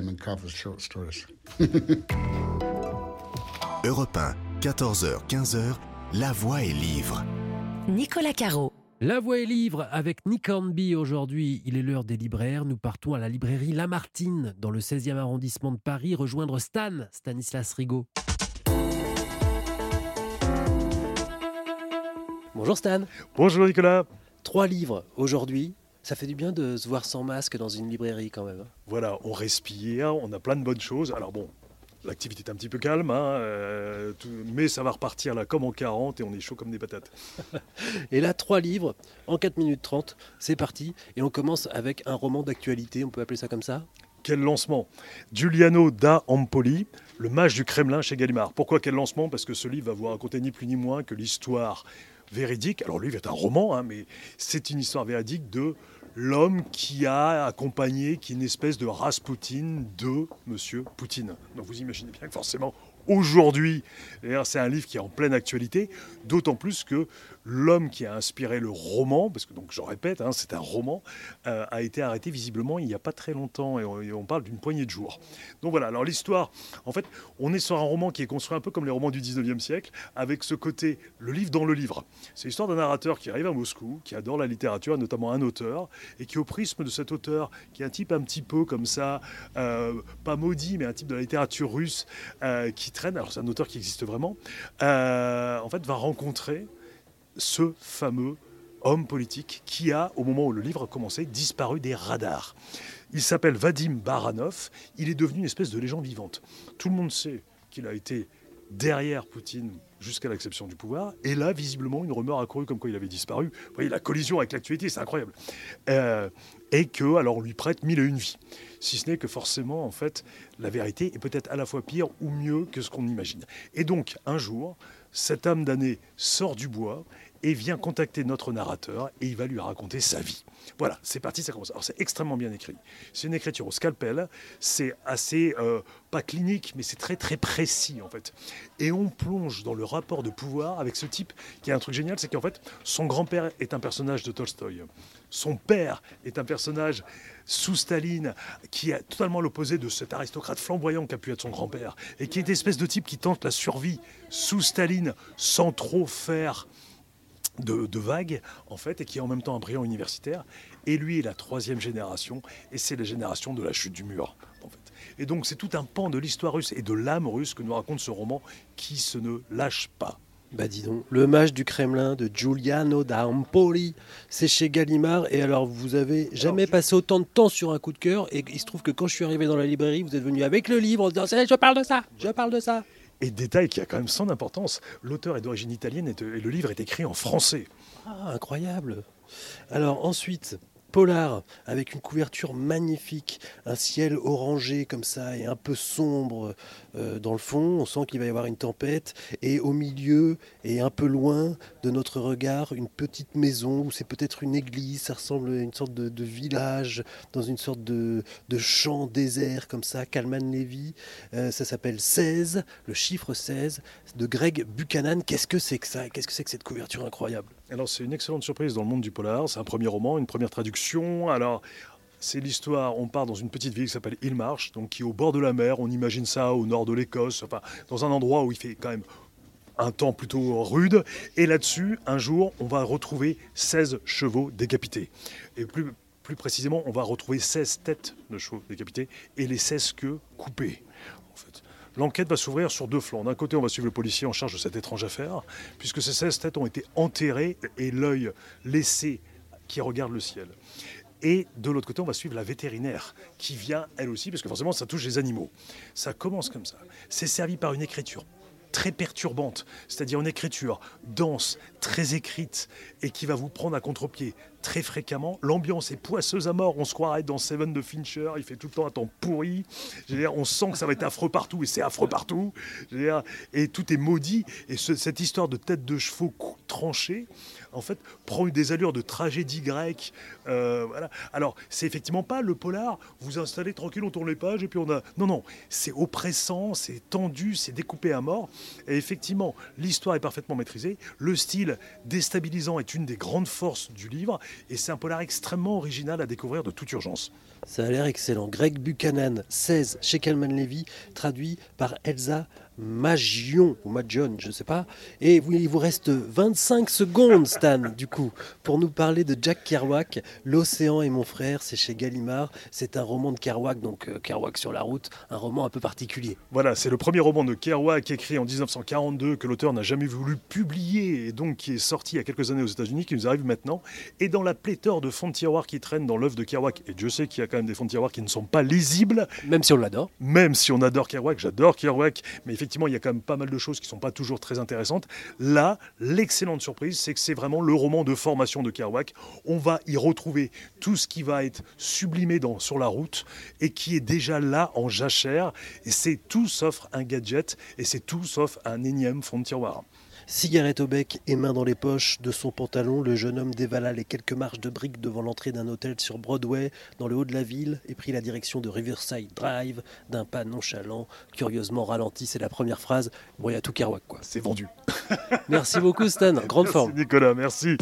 Europe 1, 14h, 15h, La Voix est livre. Nicolas Caro. La Voix est livre avec Nick Hornby aujourd'hui. Il est l'heure des libraires. Nous partons à la librairie Lamartine, dans le 16e arrondissement de Paris, rejoindre Stanislas Rigaud. Bonjour Stan. Bonjour Nicolas. 3 livres aujourd'hui. Ça fait du bien de se voir sans masque dans une librairie quand même. Voilà, on respire, on a plein de bonnes choses. Alors bon, l'activité est un petit peu calme, mais ça va repartir là comme en 40 et on est chaud comme des patates. Et là, 3 livres en 4 minutes 30, c'est parti. Et on commence avec un roman d'actualité, on peut appeler ça comme ça? quel lancement! Giuliano da Empoli, Le mage du Kremlin chez Gallimard. Pourquoi quel lancement? Parce que ce livre va vous raconter ni plus ni moins que l'histoire véridique. Alors, le livre est un roman, hein, mais c'est une histoire véridique de l'homme qui a accompagné, qui est une espèce de Raspoutine de Monsieur Poutine. Donc, vous imaginez bien que forcément, aujourd'hui, c'est un livre qui est en pleine actualité, d'autant plus que l'homme qui a inspiré le roman, parce que donc je répète, hein, c'est un roman, a été arrêté visiblement il n'y a pas très longtemps, et on parle d'une poignée de jours. Donc voilà, alors l'histoire, en fait, on est sur un roman qui est construit un peu comme les romans du 19e siècle, avec ce côté, le livre dans le livre. C'est l'histoire d'un narrateur qui arrive à Moscou, qui adore la littérature, notamment un auteur, et qui au prisme de cet auteur, qui est un type un petit peu comme ça, pas maudit, mais un type de la littérature russe, qui traîne, alors c'est un auteur qui existe vraiment, en fait va rencontrer ce fameux homme politique qui a, au moment où le livre a commencé, disparu des radars. Il s'appelle Vadim Baranov, il est devenu une espèce de légende vivante. Tout le monde sait qu'il a été derrière Poutine jusqu'à l'acception du pouvoir, et là, visiblement, une rumeur a couru comme quoi il avait disparu. Vous voyez, la collision avec l'actualité, c'est incroyable. Et que, alors, on lui prête 1001 vies. Si ce n'est que forcément, en fait, la vérité est peut-être à la fois pire ou mieux que ce qu'on imagine. Et donc, un jour, cette âme damnée sort du bois et vient contacter notre narrateur et il va lui raconter sa vie. Voilà, c'est parti, ça commence. Alors c'est extrêmement bien écrit. C'est une écriture au scalpel, c'est assez, pas clinique, mais c'est très très précis en fait. Et on plonge dans le rapport de pouvoir avec ce type qui a un truc génial, c'est qu'en fait, son grand-père est un personnage de Tolstoï. Son père est un personnage sous Staline qui est totalement l'opposé de cet aristocrate flamboyant qu'a pu être son grand-père et qui est une espèce de type qui tente la survie sous Staline sans trop faire de vagues, en fait, et qui est en même temps un brillant universitaire. Et lui est la troisième génération, et c'est la génération de la chute du mur, en fait. Et donc, c'est tout un pan de l'histoire russe et de l'âme russe que nous raconte ce roman qui se ne lâche pas. Bah dis donc, Le mage du Kremlin de Giuliano da Empoli, c'est chez Gallimard. Et alors, vous avez jamais passé autant de temps sur un coup de cœur, et il se trouve que quand je suis arrivé dans la librairie, vous êtes venu avec le livre en disant « Je parle de ça, je parle de ça ». Et détail qui a quand même son importance, l'auteur est d'origine italienne et le livre est écrit en français. Ah, incroyable. Alors ensuite, polar, avec une couverture magnifique, un ciel orangé comme ça et un peu sombre dans le fond. On sent qu'il va y avoir une tempête. Et au milieu et un peu loin de notre regard, une petite maison où c'est peut-être une église. Ça ressemble à une sorte de village dans une sorte de champ désert comme ça. Kalman Levy, ça s'appelle 16, le chiffre 16 de Greg Buchanan. Qu'est-ce que c'est que ça? Qu'est-ce que c'est que cette couverture incroyable? Alors c'est une excellente surprise dans le monde du polar. C'est un premier roman, une première traduction. Alors c'est l'histoire, on part dans une petite ville qui s'appelle Hillmarsh, donc qui est au bord de la mer. On imagine ça au nord de l'Écosse, enfin dans un endroit où il fait quand même un temps plutôt rude. Et là-dessus, un jour, on va retrouver 16 chevaux décapités. Et plus précisément, on va retrouver 16 têtes de chevaux décapités et les 16 queues coupées, en fait. L'enquête va s'ouvrir sur deux flancs. D'un côté, on va suivre le policier en charge de cette étrange affaire, puisque ces 16 têtes ont été enterrées et l'œil laissé qui regarde le ciel. Et de l'autre côté, on va suivre la vétérinaire qui vient, elle aussi, parce que forcément, ça touche les animaux. Ça commence comme ça. C'est servi par une écriture très perturbante, c'est-à-dire une écriture dense, très écrite, et qui va vous prendre à contre-pied très fréquemment. L'ambiance est poisseuse à mort, on se croirait dans Seven de Fincher, il fait tout le temps un temps pourri. On sent que ça va être affreux partout, et c'est affreux partout. Et tout est maudit, et cette histoire de tête de chevaux tranchée, en fait, prend des allures de tragédie grecque. Voilà. Alors, c'est effectivement pas le polar, vous installez tranquille, on tourne les pages, et puis on a... Non, c'est oppressant, c'est tendu, c'est découpé à mort. Et effectivement, l'histoire est parfaitement maîtrisée. Le style déstabilisant est une des grandes forces du livre. Et c'est un polar extrêmement original à découvrir de toute urgence. Ça a l'air excellent. Greg Buchanan, 16, chez Kalman Levy, traduit par Elsa Magion, ou Magion, je ne sais pas. Et il vous reste 25 secondes, Stan, du coup, pour nous parler de Jack Kerouac, L'Océan et mon frère, c'est chez Gallimard. C'est un roman de Kerouac, donc Kerouac sur la route, un roman un peu particulier. Voilà, c'est le premier roman de Kerouac écrit en 1942 que l'auteur n'a jamais voulu publier et donc qui est sorti il y a quelques années aux États-Unis, qui nous arrive maintenant. Et dans la pléthore de fonds de tiroirs qui traînent dans l'œuvre de Kerouac, et Dieu sait qu'il y a quand même des fonds de tiroirs qui ne sont pas lisibles. Même si on l'adore. Même si on adore Kerouac, j'adore Kerouac, mais effectivement, effectivement, il y a quand même pas mal de choses qui ne sont pas toujours très intéressantes. Là, l'excellente surprise, c'est que c'est vraiment le roman de formation de Kerouac. On va y retrouver tout ce qui va être sublimé sur la route et qui est déjà là en jachère. Et c'est tout sauf un gadget et c'est tout sauf un énième fond de tiroir. Cigarette au bec et main dans les poches de son pantalon, le jeune homme dévala les quelques marches de briques devant l'entrée d'un hôtel sur Broadway, dans le haut de la ville, et prit la direction de Riverside Drive d'un pas nonchalant, curieusement ralenti. C'est la première phrase. Bon, il y a tout Kerouac, quoi. C'est vendu. Merci beaucoup, Stan. Grande forme. Merci Nicolas, merci.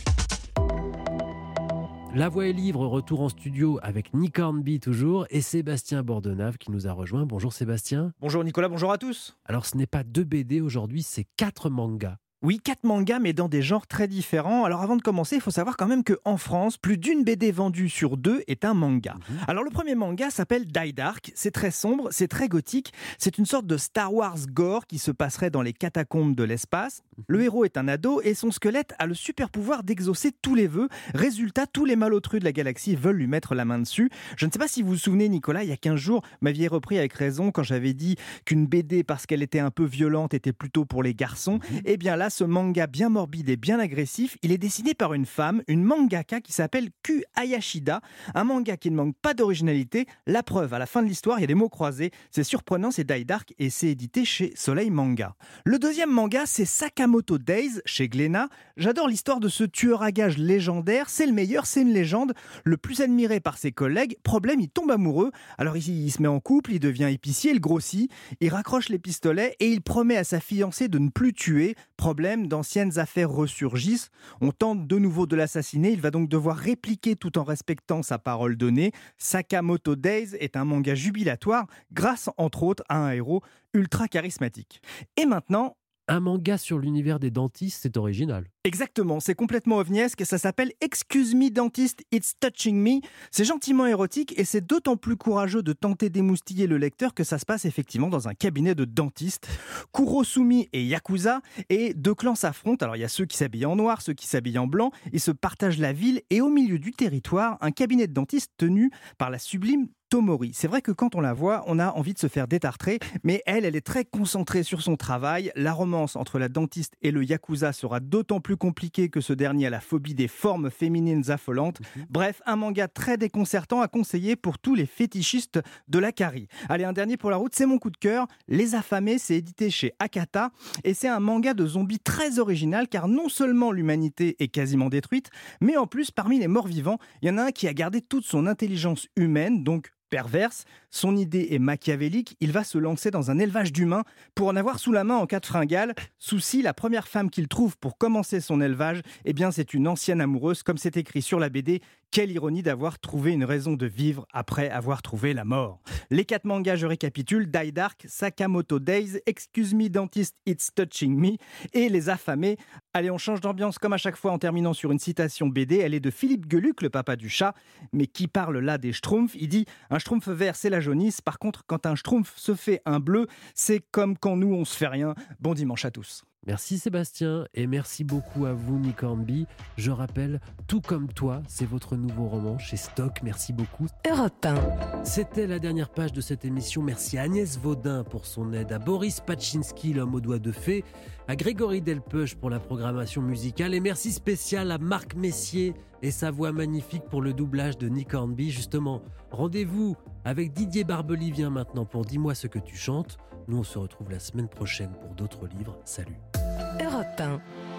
La Voix est Livre, retour en studio avec Nick Hornby toujours et Sébastien Bordenave qui nous a rejoint. Bonjour Sébastien. Bonjour Nicolas, bonjour à tous. Alors ce n'est pas 2 BD aujourd'hui, c'est 4 mangas. Oui, 4 mangas, mais dans des genres très différents. Alors avant de commencer, il faut savoir quand même qu'en France, plus d'une BD vendue sur 2 est un manga. Alors le premier manga s'appelle Die Dark, c'est très sombre, c'est très gothique, c'est une sorte de Star Wars gore qui se passerait dans les catacombes de l'espace. Le héros est un ado et son squelette a le super pouvoir d'exaucer tous les vœux. Résultat, tous les malotrus de la galaxie veulent lui mettre la main dessus. Je ne sais pas si vous vous souvenez, Nicolas, il y a 15 jours, m'aviez repris avec raison quand j'avais dit qu'une BD, parce qu'elle était un peu violente, était plutôt pour les garçons. Eh bien là, ce manga bien morbide et bien agressif, il est dessiné par une femme, une mangaka qui s'appelle Ku Hayashida, un manga qui ne manque pas d'originalité. La preuve, à la fin de l'histoire, il y a des mots croisés, c'est surprenant, c'est Die Dark et c'est édité chez Soleil Manga. Le deuxième manga, c'est Sakamoto Days chez Glénat. J'adore l'histoire de ce tueur à gages légendaire, c'est le meilleur, c'est une légende, le plus admiré par ses collègues. Problème, il tombe amoureux, alors ici il se met en couple, il devient épicier, il grossit, il raccroche les pistolets et il promet à sa fiancée de ne plus tuer. Problème, d'anciennes affaires ressurgissent, on tente de nouveau de l'assassiner, il va donc devoir répliquer tout en respectant sa parole donnée. Sakamoto Days est un manga jubilatoire grâce entre autres à un héros ultra charismatique. Et maintenant, un manga sur l'univers des dentistes, c'est original. Exactement, c'est complètement ovniesque, ça s'appelle Excuse Me Dentist, It's Touching Me. C'est gentiment érotique et c'est d'autant plus courageux de tenter d'émoustiller le lecteur que ça se passe effectivement dans un cabinet de dentistes. Kurosumi et Yakuza, et 2 clans s'affrontent. Alors il y a ceux qui s'habillent en noir, ceux qui s'habillent en blanc, ils se partagent la ville et au milieu du territoire, un cabinet de dentistes tenu par la sublime Tomori. C'est vrai que quand on la voit, on a envie de se faire détartrer, mais elle est très concentrée sur son travail. La romance entre la dentiste et le Yakuza sera d'autant plus compliquée que ce dernier a la phobie des formes féminines affolantes. Bref, un manga très déconcertant à conseiller pour tous les fétichistes de la carie. Allez, un dernier pour la route, c'est mon coup de cœur. Les Affamés, c'est édité chez Akata et c'est un manga de zombies très original car non seulement l'humanité est quasiment détruite, mais en plus, parmi les morts vivants, il y en a un qui a gardé toute son intelligence humaine, donc perverse. Son idée est machiavélique, il va se lancer dans un élevage d'humains pour en avoir sous la main en cas de fringale. Souci, la première femme qu'il trouve pour commencer son élevage, eh bien c'est une ancienne amoureuse, comme c'est écrit sur la BD. Quelle ironie d'avoir trouvé une raison de vivre après avoir trouvé la mort. Les 4 mangas, je récapitule: Die Dark, Sakamoto Days, Excuse Me Dentist, It's Touching Me et Les Affamés. Allez, on change d'ambiance comme à chaque fois en terminant sur une citation BD. Elle est de Philippe Geluck, le papa du chat, mais qui parle là des schtroumpfs. Il dit: un schtroumpf vert, c'est la jaunisse. Par contre, quand un schtroumpf se fait un bleu, c'est comme quand nous, on se fait rien. Bon dimanche à tous. Merci Sébastien et merci beaucoup à vous Nick Hornby. Je rappelle, Tout comme toi, c'est votre nouveau roman chez Stock. Merci beaucoup. Europe 1. C'était la dernière page de cette émission. Merci à Agnès Vaudin pour son aide, à Boris Pachinski, l'homme aux doigts de fée, à Grégory Delpeuch pour la programmation musicale et merci spécial à Marc Messier et sa voix magnifique pour le doublage de Nick Hornby. Justement, rendez-vous avec Didier Barbelivien maintenant pour Dis-moi ce que tu chantes. Nous, on se retrouve la semaine prochaine pour d'autres livres. Salut. Europe 1.